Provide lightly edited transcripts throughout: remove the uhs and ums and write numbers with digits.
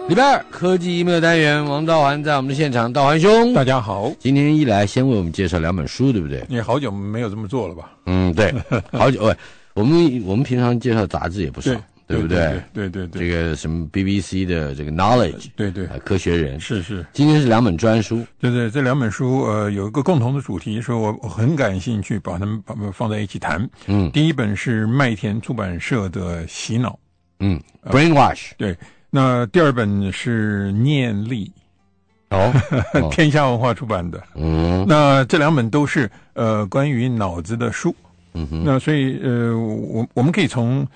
礼拜二科技email单元，王道环在我们的现场，道环兄， 大家好。 今天一来先为我们介绍两本书，对不对？ 你好久没有这么做了吧？ 对，好久。我们平常介绍杂志也不少，对不对？ 对。 这个什么 BBC 的这个 Knowledge， 对， 科学人是。 今天是两本专书， 对，这两本书有一个共同的主题，说我很感兴趣，把它们放在一起谈。第一本是麦田出版社的洗脑 ，Brainwash， 对。那第二本是念力，天下文化出版的。那这两本都是关于脑子的书。那所以我们可以从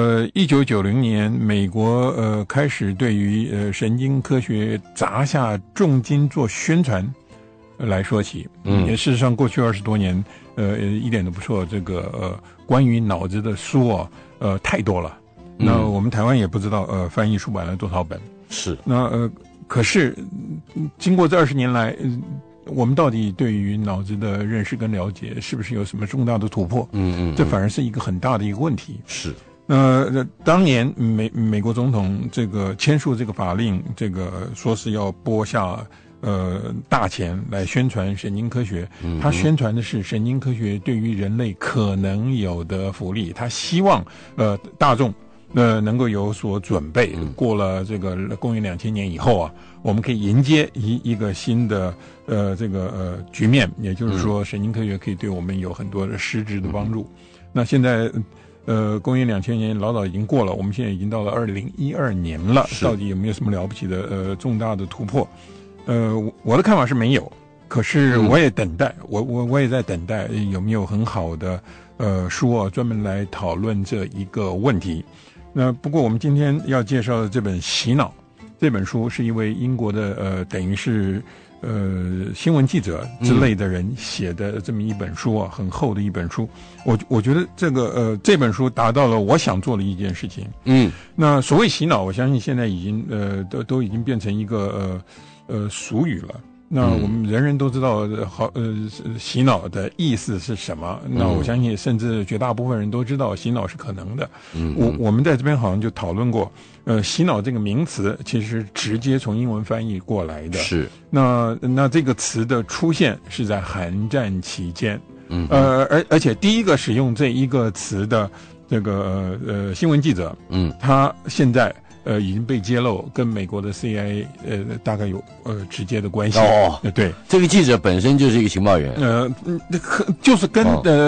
1990年美国开始对于神经科学砸下重金做宣传来说起。事实上过去20多年一点都不错，这个关于脑子的书太多了。那我们台湾也不知道翻译出版了多少本。是。那可是经过这20年来我们到底对于脑子的认识跟了解是不是有什么重大的突破？这反而是一个很大的一个问题。 是。 当年美国总统这个签署这个法令，这个说是要拨下大钱来宣传神经科学。他宣传的是神经科学对于人类可能有的福利，他希望大众能够有所准备。过了这个公元2000年以后啊，我们可以迎接一个新的局面，也就是说神经科学可以对我们有很多的实质的帮助。那现在公元2000年早已经过了，我们现在已经到了2012年了，到底有没有什么了不起的重大的突破？我的看法是没有，可是我也等待，我也在等待有没有很好的书专门来讨论这一个问题。那不过我们今天要介绍的这本《洗脑》这本书，是一位英国的等于是新闻记者之类的人写的这么一本书很厚的一本书。我觉得这本书达到了我想做的一件事情。那所谓洗脑，我相信现在已经都已经变成一个俗语了。那我们人人都知道洗脑的意思是什么。那我相信甚至绝大部分人都知道洗脑是可能的。我们在这边好像就讨论过，洗脑这个名词其实直接从英文翻译过来的。是。那这个词的出现是在韩战期间。而且第一个使用这一个词的这个新闻记者，他现在已经被揭露跟美国的 CIA 大概有直接的关系。对，这个记者本身就是一个情报员。就是跟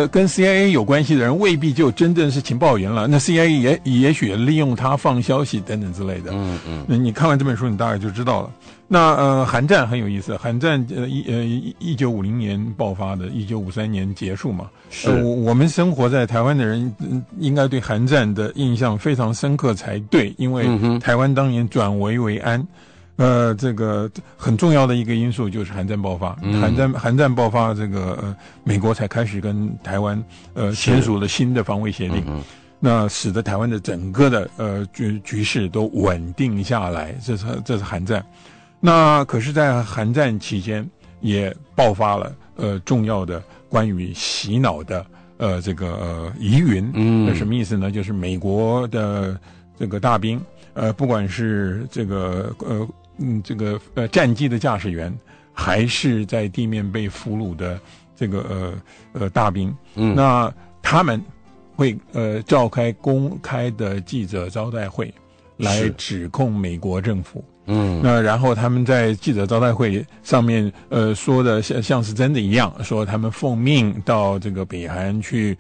CIA 有关系的人未必就真正是情报员了。那 CIA 也许利用他放消息等等之类的。你看完这本书，你大概就知道了。那韩战很有意思，韩战1950年爆发的，1953年结束嘛。我们生活在台湾的人应该对韩战的印象非常深刻才对，因为台湾当年转危为安。这个很重要的一个因素就是韩战爆发。韩战爆发，这个美国才开始跟台湾签署了新的防卫协定。那使得台湾的整个的局势都稳定下来，这是韩战。那可是在韩战期间也爆发了重要的关于洗脑的这个疑云。那什么意思呢？就是美国的这个大兵不管是这个战机的驾驶员，还是在地面被俘虏的这个大兵，那他们会召开公开的记者招待会来指控美国政府。那然后他们在记者招待会上面说的像是真的一样，说他们奉命到这个北韩去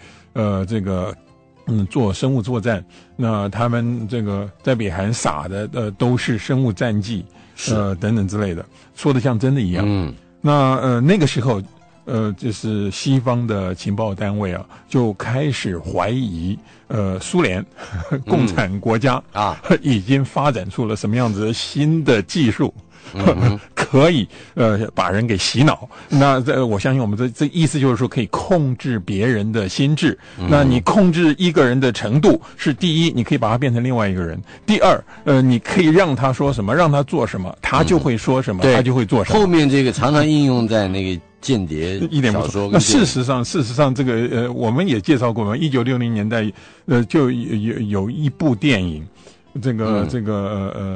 做生物作战。那他们这个在北韩撒的都是生物战剂等等之类的，说的像真的一样。那个时候就是西方的情报单位就开始怀疑苏联共产国家已经发展出了什么样子的新的技术，可以把人给洗脑。那我相信我们这意思就是说可以控制别人的心智。那你控制一个人的程度是第一，你可以把他变成另外一个人；第二，你可以让他说什么，让他做什么，他就会说什么，他就会做什么。后面这个常常应用在那个间谍小说。那事实上这个我们也介绍过嘛，1960年代就有一部电影，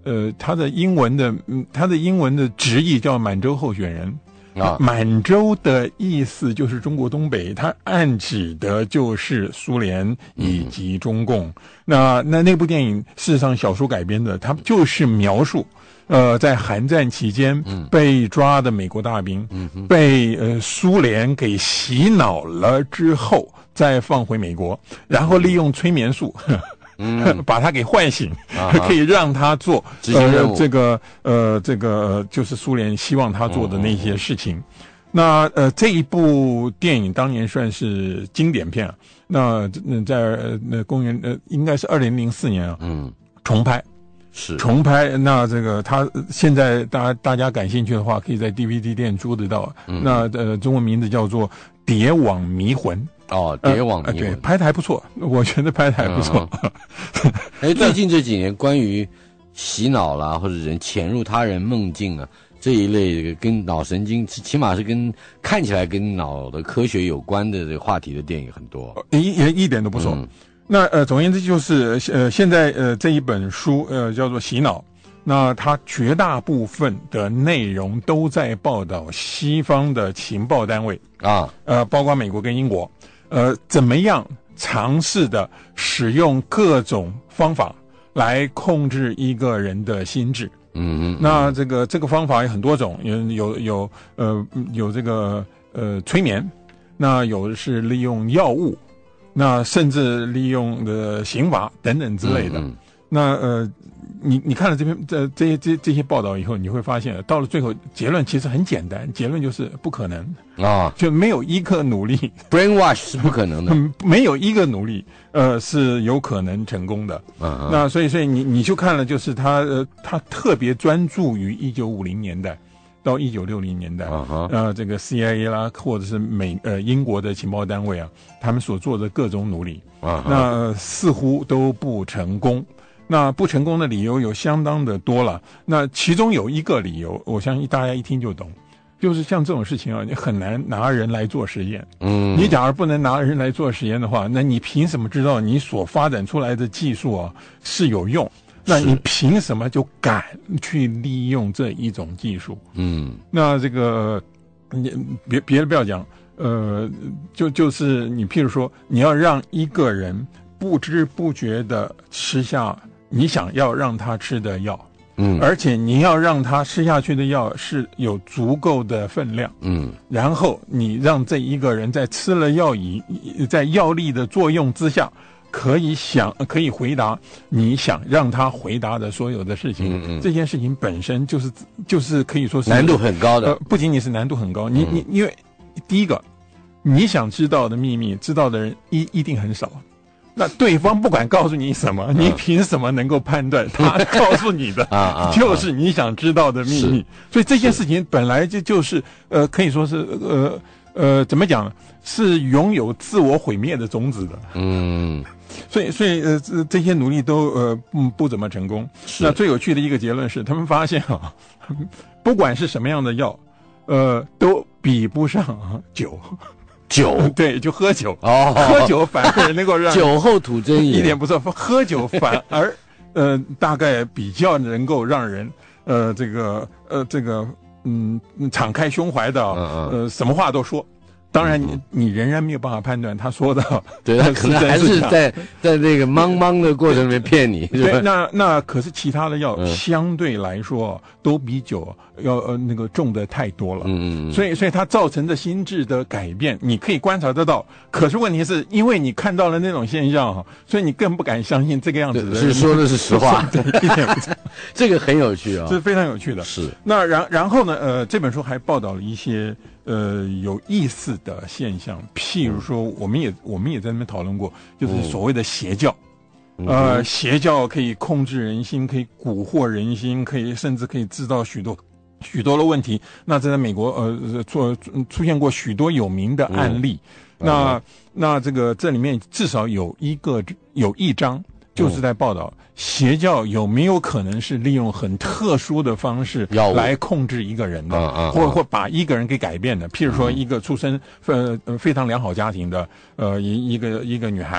他的英文的直译叫满洲候选人。满洲的意思就是中国东北，它暗指的就是苏联以及中共。那部电影事实上小说改编的，它就是描述在韩战期间被抓的美国大兵，被苏联给洗脑了之后再放回美国，然后利用催眠术把他给唤醒，可以让他做这个就是苏联希望他做的那些事情。那这一部电影当年算是经典片啊。那在公元应该是2004年啊，重拍。那这个他现在大家感兴趣的话，可以在 DVD 店租得到。那中文名字叫做《谍网迷魂》。 谍网迷魂， 对，拍的还不错，我觉得拍的还不错。 最近这几年关于洗脑啦，或者人潜入他人梦境啊这一类跟脑神经，起码是看起来跟脑的科学有关的这个话题的电影很多， 一点都不错。那总而言之就是现在这一本书叫做《洗脑》。那它绝大部分的内容都在报道西方的情报单位包括美国跟英国，怎么样尝试的使用各种方法来控制一个人的心智。那这个方法有很多种，有这个催眠，那有的是利用药物，那甚至利用的刑罚等等之类的。那你看了这些报道以后，你会发现到了最后结论其实很简单，结论就是不可能就没有一个努力 brainwash 是不可能的， 没有一个努力是有可能成功的。那所以你就看了，就是他特别专注于1950年代到1960年代这个 CIA 啦，或者是英国的情报单位啊，他们所做的各种努力那似乎都不成功。那不成功的理由有相当的多了，那其中有一个理由，我相信大家一听就懂，就是像这种事情啊，你很难拿人来做实验。你假如不能拿人来做实验的话，那你凭什么知道你所发展出来的技术啊是有用？那你凭什么就敢去利用这一种技术？那这个你别的不要讲，就是你譬如说，你要让一个人不知不觉的吃下你想要让他吃的药，而且你要让他吃下去的药是有足够的分量，然后你让这一个人在吃了药在药力的作用之下，可以回答你想让他回答的所有的事情。这件事情本身就是可以说是难度很高的， 不仅仅是难度很高，因为第一个，你想知道的秘密，知道的人一定很少。那对方不管告诉你什么，你凭什么能够判断他告诉你的就是你想知道的秘密？所以这件事情本来就是可以说是怎么讲，是拥有自我毁灭的种子的。所以这些努力都不怎么成功。那最有趣的一个结论是，他们发现不管是什么样的药，都比不上酒。对，就喝酒喝酒反而能够让酒后吐真言， 一点不错。喝酒反而大概比较能够让人敞开胸怀的什么话都说。当然你仍然没有办法判断他说的对，他可能还是在那个茫茫的过程里面骗你。 对，那可是其他的药相对来说都比酒要那个重的太多了。所以它造成的心智的改变你可以观察得到，可是问题是因为你看到了那种现象所以你更不敢相信这个样子的人是说的是实话。对，这个很有趣是非常有趣的。 是。 那然后呢这本书还报道了一些有意思的现象，譬如说我们也在那边讨论过，就是所谓的邪教。邪教可以控制人心，可以蛊惑人心，甚至可以制造许多的问题。那在美国出现过许多有名的案例。那这里面至少有一章就是在报道邪教有没有可能是利用很特殊的方式来控制一个人的，或把一个人给改变的。譬如说一个出身非常良好家庭的一个女孩，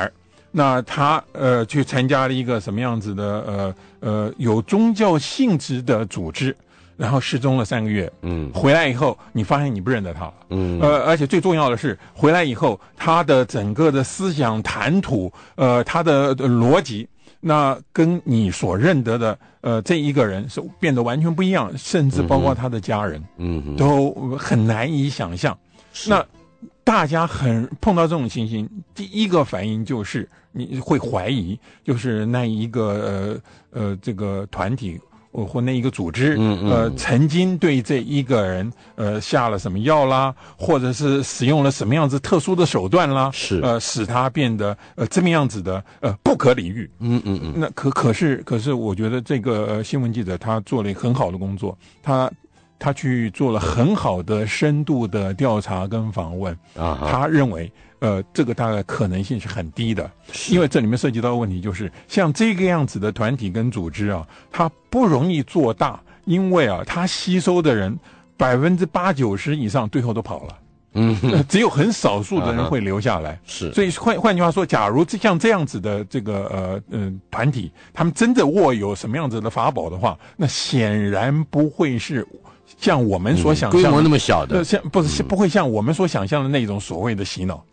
那他去参加了一个什么样子的有宗教性质的组织，然后失踪了3个月，回来以后你发现你不认得他了，而且最重要的是回来以后他的整个的思想谈吐，他的逻辑，那跟你所认得的这一个人是变得完全不一样，甚至包括他的家人，都很难以想象。那大家碰到这种情形，第一个反应就是你会怀疑，就是那一个这个团体或那一个组织曾经对这一个人下了什么药啦，或者是使用了什么样子特殊的手段啦， 是使他变得这么样子的不可理喻。那可是我觉得这个新闻记者他做了一个很好的工作，他去做了很好的深度的调查跟访问，他认为这个大概可能性是很低的，因为这里面涉及到的问题就是像这个样子的团体跟组织啊，它不容易做大，因为它吸收的人80%-90%以上最后都跑了，只有很少数的人会留下来。 是， 所以换句话说，假如像这样子的这个团体，他们真的握有什么样子的法宝的话，那显然不会是像我们所想象的规模那么小的， 不会像我们所想象的那种所谓的洗脑。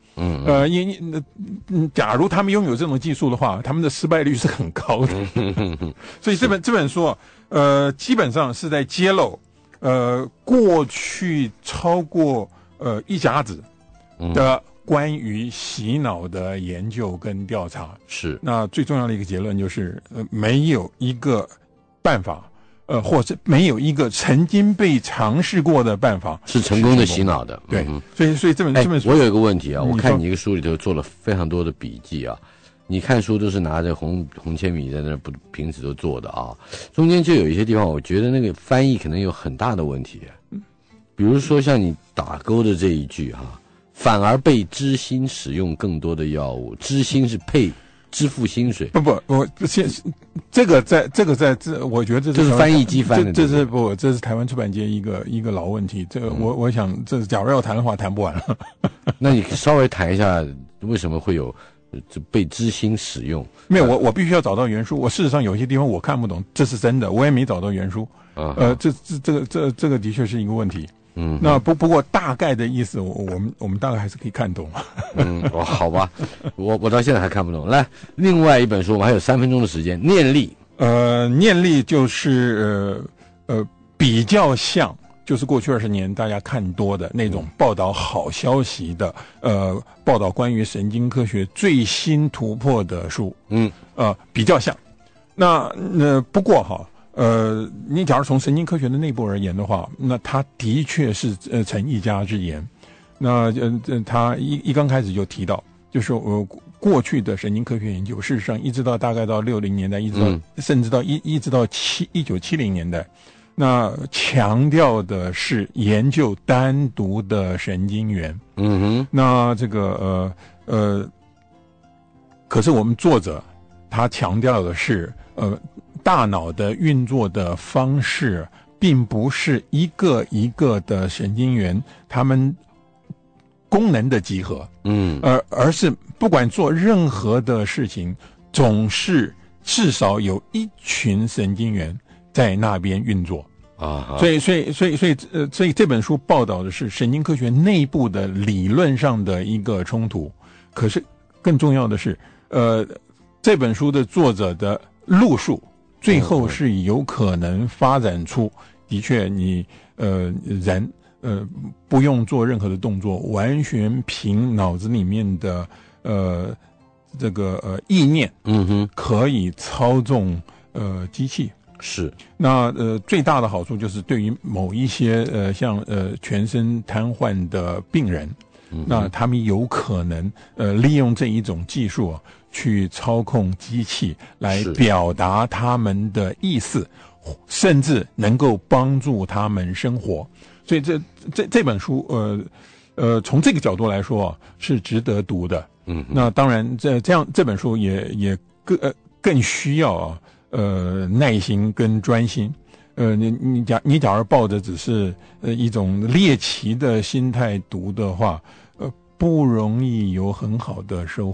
假如他们拥有这种技术的话，他们的失败率是很高的。所以这本书基本上是在揭露过去超过1甲子的关于洗脑的研究跟调查。 是， 那最重要的一个结论就是没有一个办法。或者没有一个曾经被尝试过的办法是成功的洗脑的。 对，所以这本书， 我有一个问题啊，我看你一个书里头做了非常多的笔记啊，你看书都是拿着红铅笔在那平时都做的啊，中间就有一些地方，我觉得那个翻译可能有很大的问题，比如说像你打勾的这一句反而被知心使用更多的药物，知心是配支付薪水。这个我觉得这是翻译机翻的， 这是台湾出版界一个老问题。这个我想，这假如要谈的话，谈不完了。 那你稍微谈一下，为什么会有被知心使用？ 没有，我必须要找到原书。我事实上有些地方我看不懂，这是真的，我也没找到原书。这个的确是一个问题。那不过大概的意思，我们大概还是可以看懂。 好吧，我到现在还看不懂。来，另外一本书，我们还有3分钟的时间，念力。 念力就是比较像，就是过去20年大家看多的那种报道好消息的，报道关于神经科学最新突破的书。比较像。那不过你假如从神经科学的内部而言的话，那它的确是成一家之言。那他一刚开始就提到，就是过去的神经科学研究，事实上一直到大概到60年代，一直到甚至到一直到1970年代，那强调的是研究单独的神经元。那这个可是我们作者他强调的是大脑的运作的方式并不是一个一个的神经元它们功能的集合，而是不管做任何的事情，总是至少有一群神经元在那边运作啊。所以这本书报道的是神经科学内部的理论上的一个冲突。可是更重要的是，这本书的作者的路数最后是有可能发展出，的确你人不用做任何的动作，完全凭脑子里面的这个意念，可以操纵机器。 是。 那最大的好处就是对于某一些像全身瘫痪的病人，那他们有可能利用这一种技术去操控机器来表达他们的意思，甚至能够帮助他们生活。所以这本书从这个角度来说是值得读的。那当然这本书也更需要耐心跟专心。你假如抱着只是一种猎奇的心态读的话，不容易有很好的收获。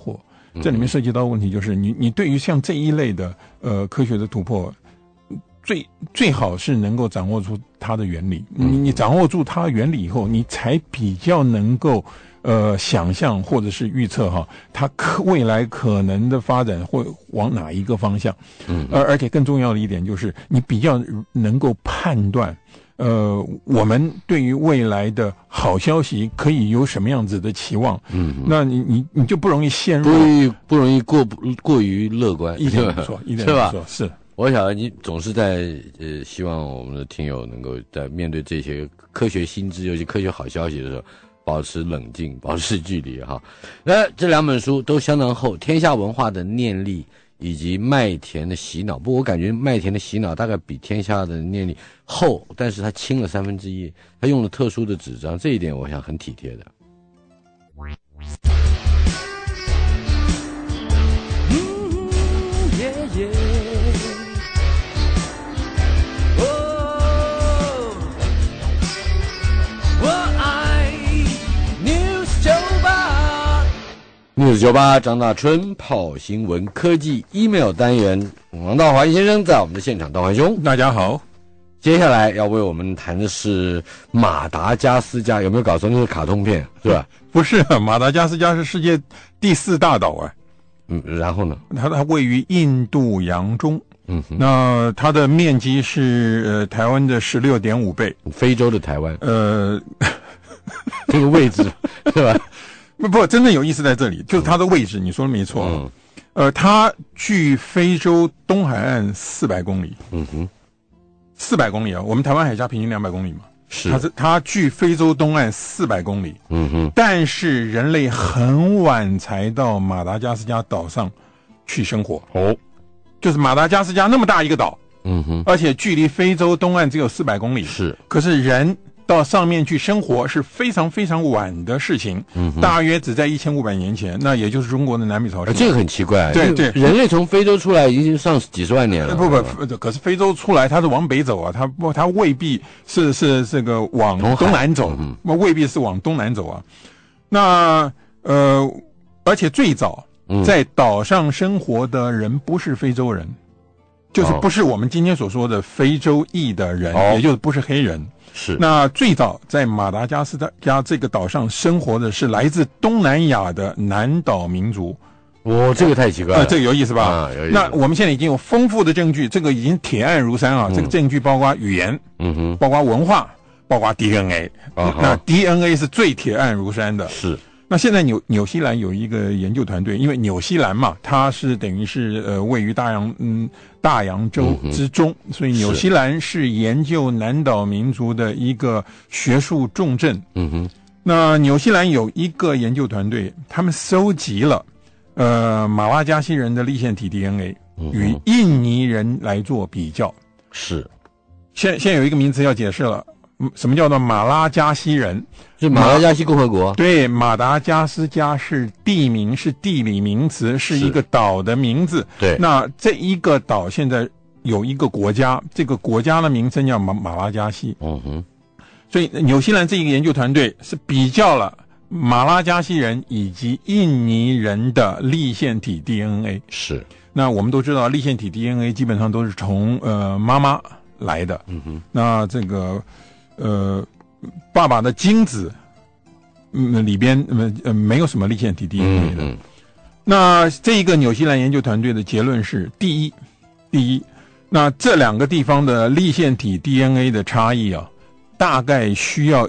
这里面涉及到的问题就是你对于像这一类的科学的突破，最好是能够掌握出它的原理。你掌握住它的原理以后，你才比较能够想象或者是预测它未来可能的发展会往哪一个方向。而且更重要的一点就是你比较能够判断我们对于未来的好消息可以有什么样子的期望。那你就不容易陷入不容易过于乐观， 一点不错，一点不错，是。 我想你总是在希望我们的听友能够在面对这些科学新知，尤其科学好消息的时候，保持冷静，保持距离哈。那这2本书都相当厚，天下文化的念力以及麦田的洗脑。不过我感觉麦田的洗脑大概比天下的念力厚，但是它轻了1/3，它用了特殊的纸张，这一点我想很体贴的。News98张大春跑新闻科技 email 单元，王道环先生在我们的现场。道环兄， 大家好。 接下来要为我们谈的是马达加斯加，有没有搞错？那是卡通片是吧？ 不是，马达加斯加是世界第4大岛啊。 然后呢？ 它位于印度洋中。那它的面积是台湾的16.5倍， 非洲的台湾。这个位置是吧？ 不，真正有意思在这里，就是它的位置，你说的没错。它距非洲东海岸400公里。400公里啊，我们台湾海峡平均200公里嘛。是。它距非洲东岸400公里。但是人类很晚才到马达加斯加岛上去生活。就是马达加斯加那么大一个岛。而且距离非洲东岸只有400公里。 是。 可是人到上面去生活是非常非常晚的事情。大约只在1500年前，那也就是中国的南北朝时代。 这个很奇怪。 对， 人类从非洲出来已经上几十万年了。 不，可是非洲出来它是往北走啊，它未必是这个往东南走，未必是往东南走啊。那而且最早在岛上生活的人不是非洲人，就是不是我们今天所说的非洲裔的人，也就是不是黑人。 是。 那最早在马达加斯加这个岛上生活的是来自东南亚的南岛民族。 这个太奇怪了。 这个有意思吧？有意思。那我们现在已经有丰富的证据，这个已经铁案如山啊。这个证据包括语言，包括文化，包括 DNA。那 DNA 是最铁案如山的。 是。 那现在纽西兰有一个研究团队，因为纽西兰嘛，它是等于是位于大洋洲之中，所以纽西兰是研究南岛民族的一个学术重镇。那纽西兰有一个研究团队，他们收集了马拉加西人的粒线体 DNA 与印尼人来做比较。 是。 现在有一个名词要解释了。什么叫做马拉加西人？ 是马拉加西共和国。 对，马达加斯加是地名，是地理名词，是一个岛的名字。 对。 那这一个岛现在有一个国家，这个国家的名称叫马拉加西。所以纽西兰这一个研究团队是比较了马拉加西人以及印尼人的粒线体 DNA。 是。 那我们都知道，粒线体 DNA 基本上都是从妈妈来的。那这个爸爸的精子里边没有什么粒线体 DNA 的。那这一个纽西兰研究团队的结论是：第一，那这2个地方的粒线体 DNA 的差异啊，大概需要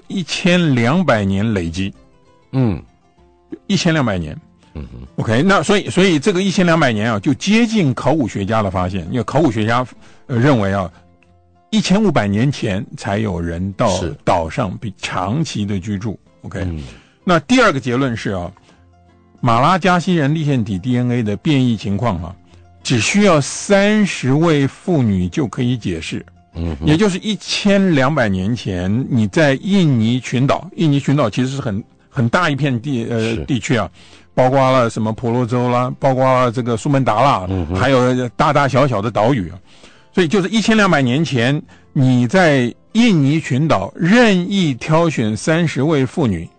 1200年累积。1200年。OK， 那所以这个1200年啊，就接近考古学家的发现，因为考古学家认为啊。1500年前才有人到岛上长期的居住。OK，那第2个结论是啊，马拉加西人粒线体 DNA 的变异情况啊，只需要30位妇女就可以解释。也就是1200年前你在印尼群岛其实是很大一片地区啊，包括了什么婆罗洲啦，包括了这个苏门答腊，还有大大小小的岛屿啊。所以就是1200年前，你在印尼群岛任意挑选30位妇女，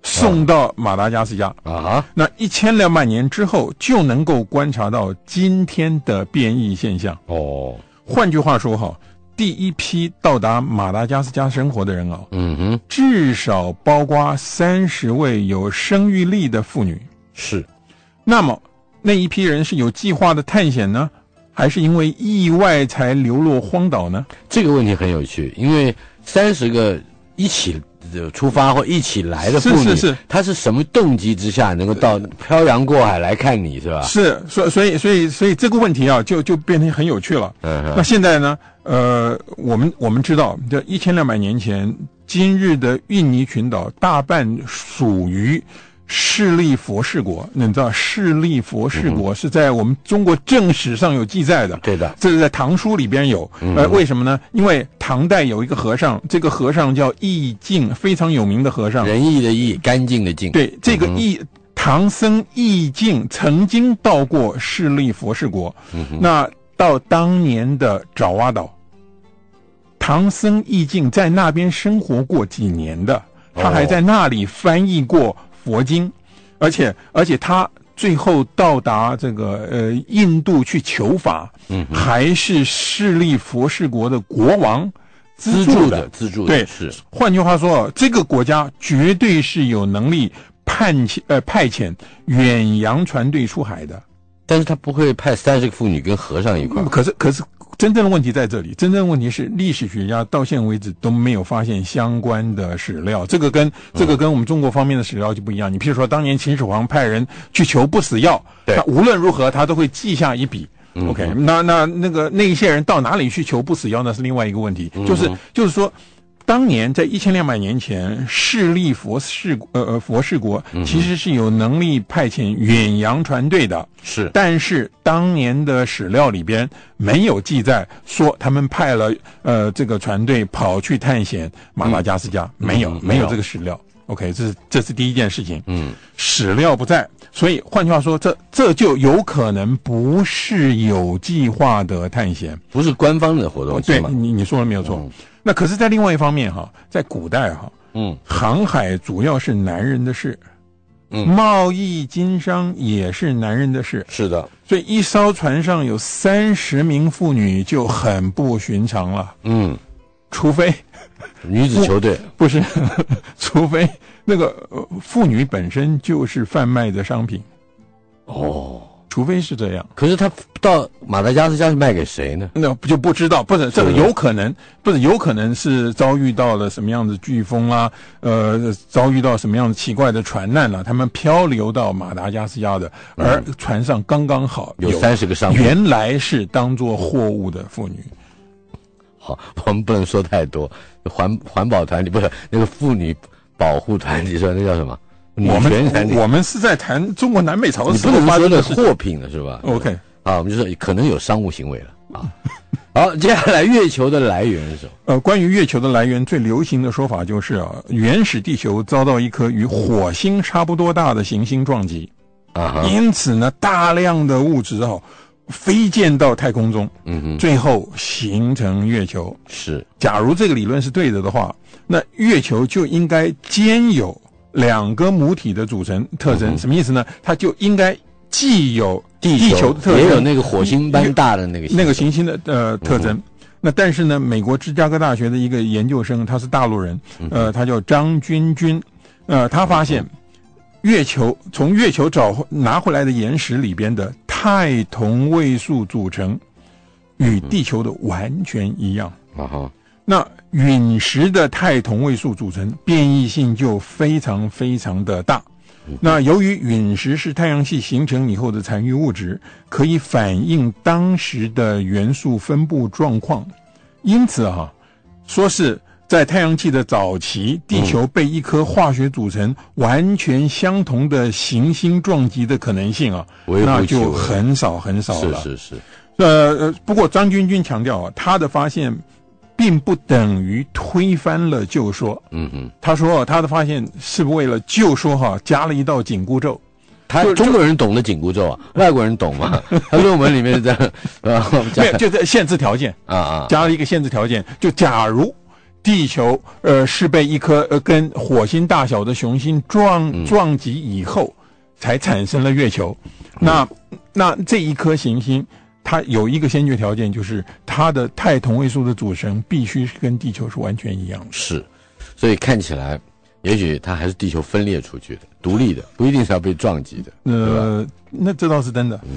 送到马达加斯加啊， 那1200万年之后就能够观察到今天的变异现象。 哦， 换句话说哈，第一批到达马达加斯加生活的人啊，至少包括30位有生育力的妇女。 是， 那么那一批人是有计划的探险呢，还是因为意外才流落荒岛呢？ 这个问题很有趣，因为30个一起出发或一起来的妇女， 是， 她是什么动机之下能够到漂洋过海来看你，是吧？ 是，所以这个问题啊，就变得很有趣了。那现在呢，我们知道，这1200年前，今日的印尼群岛大半属于势利佛氏国。那你知道势利佛氏国是在我们中国正史上有记载的。 对的， 这是在唐书里边有。为什么呢？因为唐代有一个和尚，这个和尚叫义净，非常有名的和尚。 仁义的义，干净的净。 对，这个唐僧义净曾经到过势利佛氏国。那到当年的爪哇岛，唐僧义净在那边生活过几年的，他还在那里翻译过佛经，而且他最后到达这个印度去求法，还是势利佛氏国的国王资助的。对， 是。 换句话说，这个国家绝对是有能力派遣远洋船队出海的， 但是他不会派30个妇女跟和尚一块。 可是真正的问题在这里，真正的问题是历史学家到现在为止都没有发现相关的史料，这个跟我们中国方面的史料就不一样。你譬如说当年秦始皇派人去求不死药，他无论如何他都会记下一笔。OK， 那一些人到哪里去求不死药，那是另外一个问题。就是说，当年在1200年前，势利佛氏国其实是有能力派遣远洋船队的。 是， 但是当年的史料里边没有记载说他们派了这个船队跑去探险马达加斯加，没有这个史料。OK， 这是第一件事情。史料不在，所以换句话说，这就有可能不是有计划的探险， 不是官方的活动。 对，你说了没有错。那可是，在另外一方面哈，在古代哈，航海主要是男人的事。贸易经商也是男人的事。 是的， 所以一艘船上有30名妇女就很不寻常了。除非女子球队不是，除非那个妇女本身就是贩卖的商品。除非是这样。 可是他到马达加斯加是卖给谁呢？ 那就不知道，不是这个有可能是遭遇到了什么样的飓风啊，遭遇到什么样的奇怪的船难了，他们漂流到马达加斯加的，而船上刚刚好有30个商品， 原来是当作货物的妇女。 好，我们不能说太多。环保团体不是那个妇女保护团体，说那叫什么？ 我们是在谈中国南北朝的时候你不能发生的说的货品了是吧 ？OK， 我们就说可能有商务行为了啊。好，接下来月球的来源是什么？ 关于月球的来源，最流行的说法就是原始地球遭到一颗与火星差不多大的行星撞击，因此呢，大量的物质飞溅到太空中，最后形成月球。 是， 假如这个理论是对的话，那月球就应该兼有2个母体的组成特征。什么意思呢？它就应该既有地球的特征， 也有那个火星般大的那个行星的特征。那但是呢，美国芝加哥大学的一个研究生，他是大陆人，他叫张君君，他发现从月球拿回来的岩石里边的钛同位素组成与地球的完全一样。那陨石的钛同位素组成变异性就非常非常的大。那由于陨石是太阳系形成以后的残余物质，可以反映当时的元素分布状况，因此说是在太阳系的早期，地球被一颗化学组成完全相同的行星撞击的可能性那就很少很少了。 是。 不过张君君强调他的发现并不等于推翻了旧说。他说他的发现是为了旧说加了一道紧箍咒。 中国人懂得紧箍咒啊，外国人懂吗？他论文里面是这样， 就在限制条件加了一个限制条件，就假地球是被一颗跟火星大小的雄星撞击以后才产生了月球。那这一颗行星它有一个先决条件，就是它的钛同位素的组成必须是跟地球是完全一样的。 是，所以看起来也许它还是地球分裂出去的，独立的，不一定是要被撞击的。 那这倒是真的。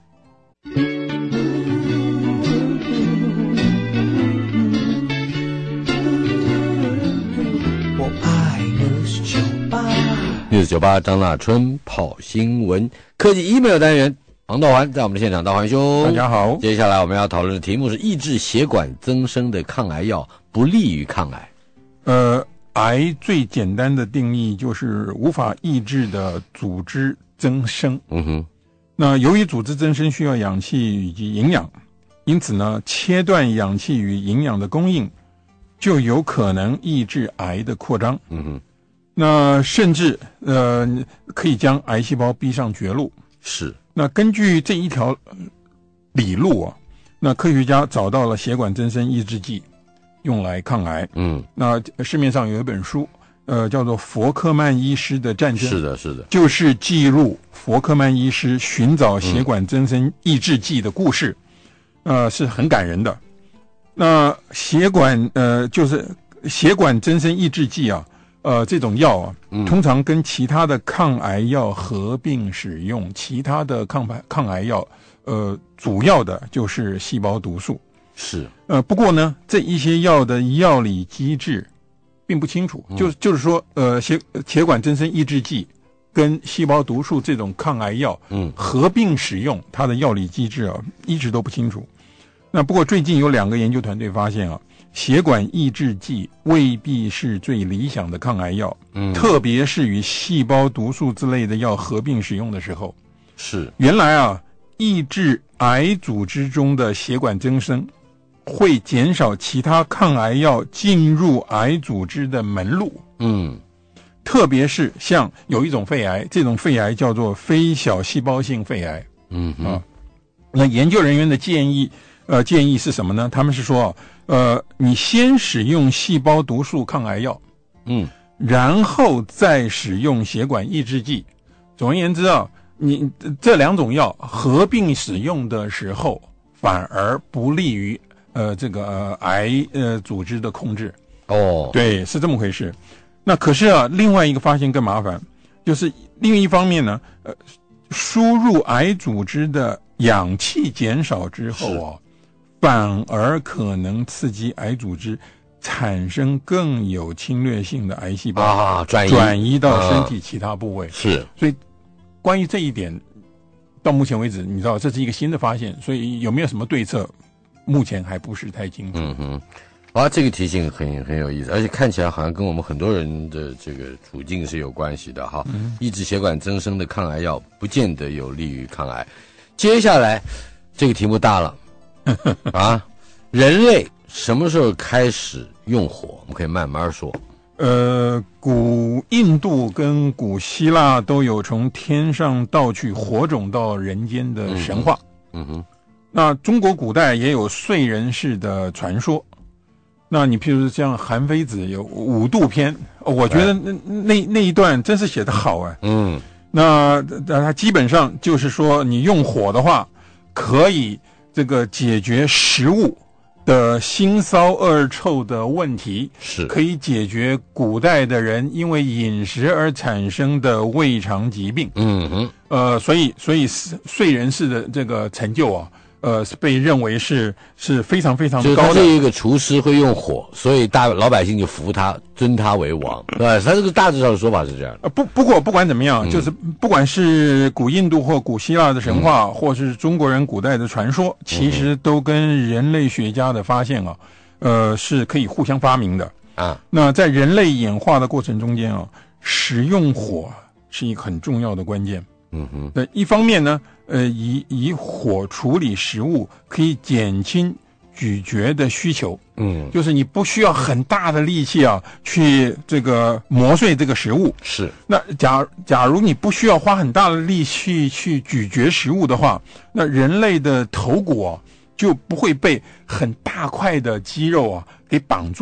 News98张大春跑新闻科技 email 单元，王道环在我们的现场，道环兄大家好。 接下来我们要讨论的题目是抑制血管增生的抗癌药不利于抗癌。 癌最简单的定义就是无法抑制的组织增生。那由于组织增生需要氧气以及营养，因此呢，切断氧气与营养的供应，就有可能抑制癌的扩张。那甚至可以将癌细胞逼上绝路。 是。 那根据这一条理路啊，那科学家找到了血管增生抑制剂，用来抗癌。那市面上有一本书，叫做《佛克曼医师的战争》。 是的，就是记录佛克曼医师寻找血管增生抑制剂的故事，是很感人的。那就是血管增生抑制剂啊。这种药啊，通常跟其他的抗癌药合并使用。其他的抗癌药，主要的就是细胞毒素。 是。 不过呢，这一些药的药理机制并不清楚。就是说，血管增生抑制剂跟细胞毒素这种抗癌药，合并使用，它的药理机制啊，一直都不清楚。那不过最近有2个研究团队发现啊，血管抑制剂未必是最理想的抗癌药，特别是与细胞毒素之类的药合并使用的时候。 是。原来啊，抑制癌组织中的血管增生，会减少其他抗癌药进入癌组织的门路。特别是像有一种肺癌，这种肺癌叫做非小细胞性肺癌。那研究人员的建议是什么呢？他们是说，你先使用细胞毒素抗癌药，然后再使用血管抑制剂。总而言之啊，你这2种药合并使用的时候，反而不利于癌组织的控制。对，是这么回事。那可是啊，另外一个发现更麻烦，就是另一方面呢，输入癌组织的氧气减少之后啊，反而可能刺激癌组织产生更有侵略性的癌细胞转移到身体其他部位。 是。所以关于这一点，到目前为止，你知道这是一个新的发现，所以有没有什么对策，目前还不是太清楚。 这个提醒很有意思，而且看起来好像跟我们很多人的这个处境是有关系的哈。抑制血管增生的抗癌药不见得有利于抗癌。接下来这个题目大了人类什么时候开始用火？我们可以慢慢说。 古印度跟古希腊都有从天上盗取火种到人间的神话。那中国古代也有燧人氏的传说。那你譬如像韩非子有五度篇，我觉得那一段真是写得好啊。那它基本上就是说，你用火的话，可以这个解决食物的腥骚恶臭的问题， 是可以解决古代的人因为饮食而产生的胃肠疾病。所以燧人氏的这个成就啊，是被认为是非常非常高的。 就是他是一个厨师会用火，所以老百姓就服他，尊他为王，对吧？他这个大致上的说法是这样的。 不过不管怎么样，就是不管是古印度或古希腊的神话，或是中国人古代的传说，其实都跟人类学家的发现啊，是可以互相发明的啊。那在人类演化的过程中间啊，使用火是一个很重要的关键。一方面呢，以火处理食物可以减轻咀嚼的需求。就是你不需要很大的力气啊，去这个磨碎这个食物。 是。 那假如你不需要花很大的力气去咀嚼食物的话，那人类的头骨啊就不会被很大块的肌肉啊给绑住。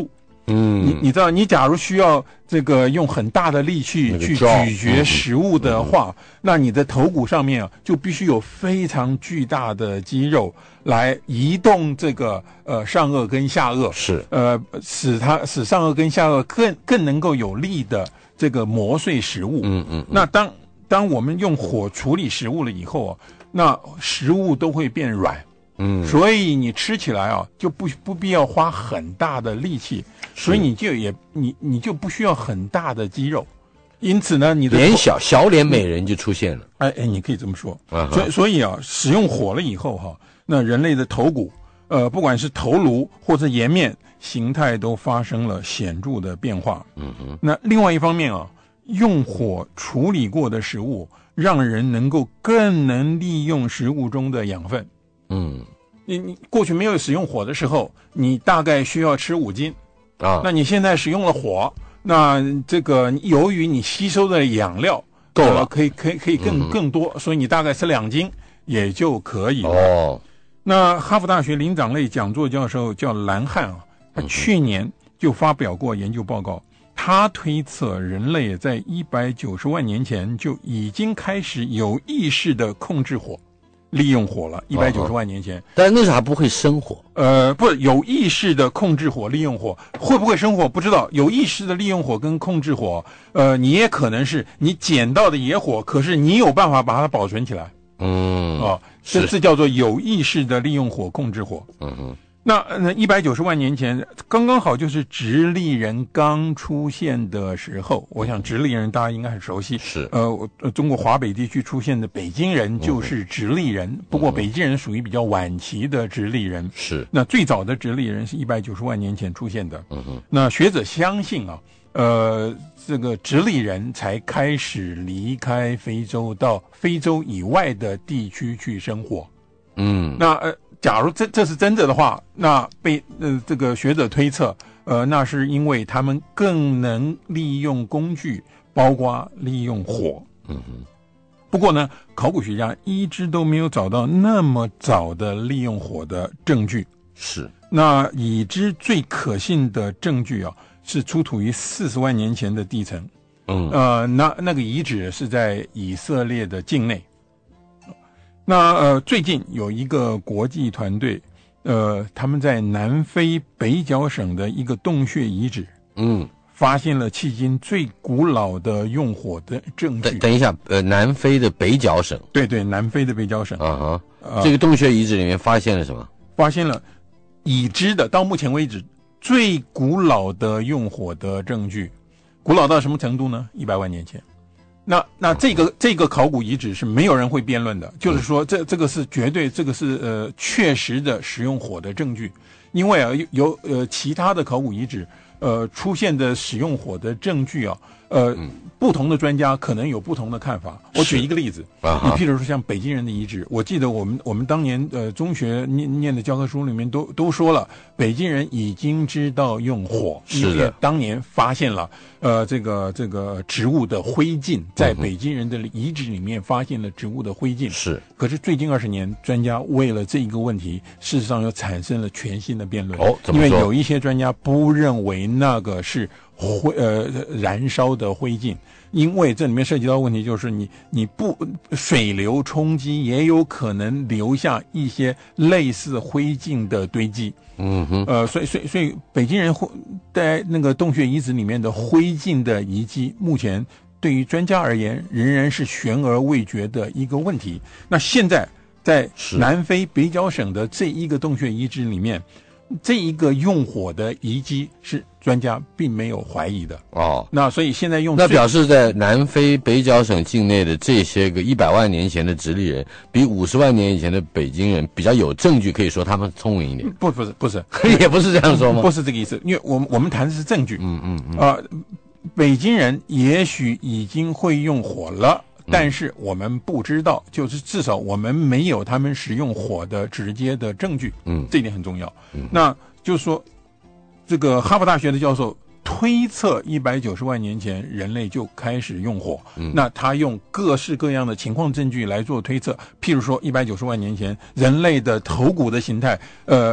你知道，你假如需要这个用很大的力气去咀嚼食物的话，那你的头骨上面就必须有非常巨大的肌肉来移动这个上颚跟下颚， 是使上颚跟下颚更能够有力的这个磨碎食物。那当我们用火处理食物了以后那食物都会变软。所以你吃起来就不必要花很大的力气，所以你就不需要很大的肌肉，因此呢，你的小脸美人就出现了。 你可以这么说。所以使用火了以后那人类的头骨，不管是头颅或者颜面形态都发生了显著的变化。那另外一方面用火处理过的食物，让人能够更能利用食物中的养分。你过去没有使用火的时候，你大概需要吃5斤那你现在使用了火，那这个由于你吸收的养料够了， 可以更多，所以你大概吃2斤也就可以了。那哈佛大学灵长类讲座教授叫兰汉他去年就发表过研究报告，他推测人类在190万年前就已经开始有意识的控制火。利用火了，190万年前， 但那时候还不会生火。 不有意识的控制火，利用火，会不会生火不知道。有意识的利用火跟控制火，你也可能是你捡到的野火，可是你有办法把它保存起来。这叫做有意识的利用火控制火。那190万年前刚刚好就是直立人刚出现的时候，我想直立人大家应该很熟悉， 是中国华北地区出现的北京人就是直立人，不过北京人属于比较晚期的直立人， 是那最早的直立人是190万年前出现的。那学者相信这个直立人才开始离开非洲到非洲以外的地区去生活。那假如这是真的的话，那这个学者推测，那是因为他们更能利用工具，包括利用火。不过呢，考古学家一直都没有找到那么早的利用火的证据。 是， 那已知最可信的证据是出土于40万年前的地层。那个遗址是在以色列的境内。那最近有一个国际团队，他们在南非北角省的一个洞穴遗址，发现了迄今最古老的用火的证据。 等一下，南非的北角省， 对，南非的北角省。 这个洞穴遗址里面发现了什么？ 发现了已知的到目前为止最古老的用火的证据。古老到什么程度呢？100万年前。那这个考古遗址是没有人会辩论的，就是说这个是绝对，这个是确实的使用火的证据。因为有其他的考古遗址出现的使用火的证据不同的专家可能有不同的看法。我举一个例子，你譬如说像北京人的遗址，我记得我们当年中学念的教科书里面都说了，北京人已经知道用火，因为当年发现了这个植物的灰烬，在北京人的遗址里面发现了植物的灰烬。 是， 可是最近20年，专家为了这一个问题，事实上又产生了全新的辩论。 怎么说？ 因为有一些专家不认为那个是燃烧的灰烬，因为这里面涉及到问题就是你不水流冲击也有可能留下一些类似灰烬的堆积。所以北京人在那个洞穴遗址里面的灰烬的遗迹，目前对于专家而言仍然是悬而未决的一个问题。那现在在南非北角省的这一个洞穴遗址里面，这一个用火的遗迹是专家并没有怀疑的。那所以现在那表示在南非北角省境内的这些个100万年前的直立人，比50万年以前的北京人比较有证据，可以说他们聪明一点。 不是也不是这样说吗？ 不是这个意思，因为我们谈的是证据。北京人也许已经会用火了，但是我们不知道，就是至少我们没有他们使用火的直接的证据。这一点很重要。那就是说，这个哈佛大学的教授推测190万年前人类就开始用火。那他用各式各样的情况证据来做推测，譬如说190万年前人类的头骨的形态，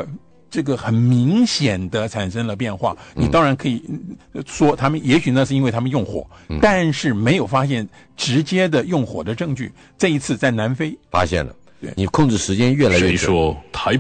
这个很明显的产生了变化。你当然可以说他们也许那是因为他们用火，但是没有发现直接的用火的证据。这一次在南非发现了，你控制时间越来越准。 谁说台